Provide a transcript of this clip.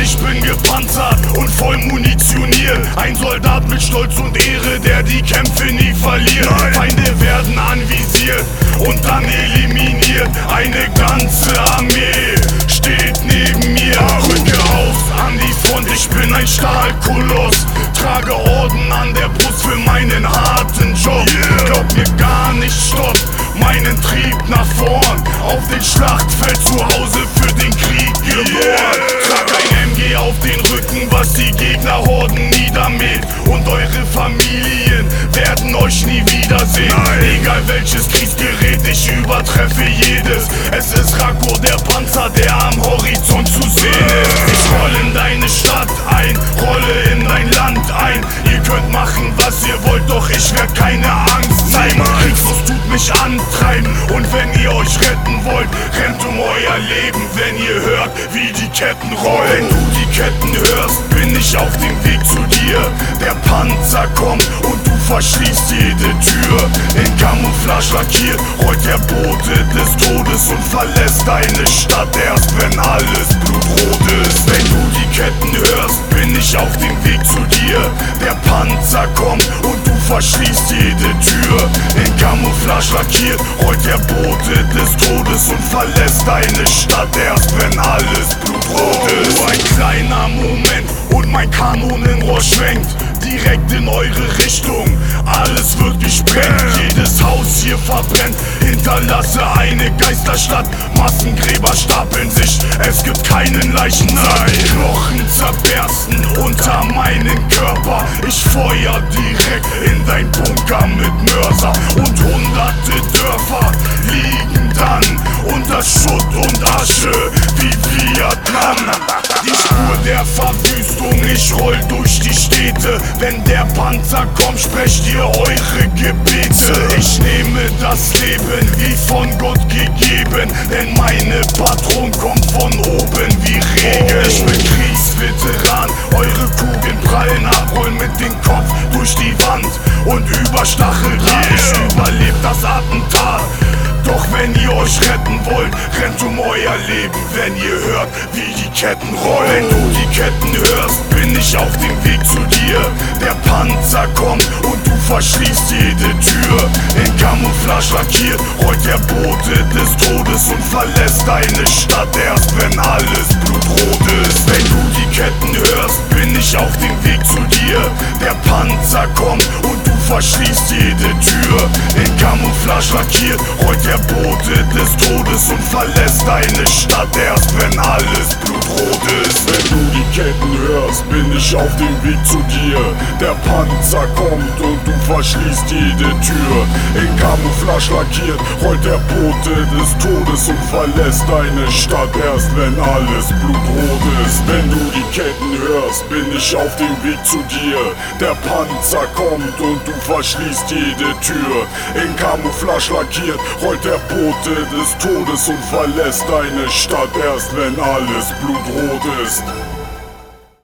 ich bin gepanzert und voll munitioniert. Ein Soldat mit Stolz und Ehre, der die Kämpfe nie verliert. Feinde werden anvisiert und dann eliminiert. Eine ganze Armee steht neben mir. Rücke auf an die Front, ich bin ein Stahlkoloss. Trage Orden an der Brust für meinen harten Job. Glaub mir gar nicht, stopp meinen Trieb nach vorn. Auf den Schlachtfeld zu Hause für den Krieg geboren. Trag ein MG auf den Rücken, was die Gegnerhorden niedermäht. Und eure Familien werden euch nie wiedersehen. Egal welches Kriegsgerät, ich übertreffe jedes. Es ist Rako, der Panzer, der am Horizont zu sehen ist. Ich rolle in deine Stadt ein, rolle in dein Land ein. Ihr könnt machen, was ihr wollt, doch ich werd keine Angst zeigen. Kriegslust tut mich antreiben und wenn ihr euch retten wollt, rennt um euer Leben, wenn ihr hört, wie die Ketten rollen. Wenn du die Ketten hörst, bin ich auf dem Weg zu dir. Der Panzer kommt und du verschließt jede Tür. In Camouflage lackiert rollt der Bote des Todes und verlässt deine Stadt erst, wenn alles blutrot ist. Wenn du die Ketten hörst, bin ich auf dem Weg zu dir. Der Panzer kommt und du verschließt jede Tür. In Camouflage lackiert rollt der Bote des Todes und verlässt deine Stadt erst, wenn alles blutrot ist. Nur ein kleiner Moment und mein Kanonenrohr schwenkt direkt in eure Richtung. Alles wird gesprengt, jedes Haus hier verbrennt. Hinterlasse eine Geisterstadt, Massengräber stapeln sich, es gibt keinen Leichensack. Knochen zerbersten unter meinen Körper. Ich feuer direkt in dein Bunker mit Mörser. Und hunderte Dörfer liegen dann unter Schutt und Asche wie Vietnam. Die Spur der Verwüstung, ich roll durch die Städte. Wenn der Panzer kommt, sprecht ihr eure Gebete. Ich nehme das Leben wie von Gott gegeben, denn meine Patron kommt von oben wie Regen. Ich bin Kriegsveteran, eure Kugeln prallen ab, rollen mit dem Kopf durch die Wand und über Stacheldraht. Ich überlebt das Attentat. Doch wenn ihr euch retten wollt, rennt um euer Leben, wenn ihr hört, wie die Ketten rollen. Wenn du die Ketten hörst, bin ich auf dem Weg zu dir. Der Panzer kommt und du verschließt jede Tür. In Camouflage lackiert rollt der Bote des Todes und verlässt deine Stadt erst, wenn alles blutrot ist. Wenn du die Ketten hörst, bin ich auf dem Weg zu dir. Der Panzer kommt und du verschließt jede Tür. In Camouflage lackiert rollt der Bote des Todes und verlässt deine Stadt erst, wenn alles blutrot ist. Wenn du die Ketten hörst, bin ich auf dem Weg zu dir. Der Panzer kommt und du verschließt jede Tür. In Camouflage lackiert rollt der Bote des Todes und verlässt deine Stadt erst, wenn alles blutrot ist. Wenn du die Ketten hörst, bin ich auf dem Weg zu dir. Der Panzer kommt und du verschließt jede Tür. In Camouflage lackiert rollt der Bote des Todes und verlässt deine Stadt erst, wenn alles blutrot ist.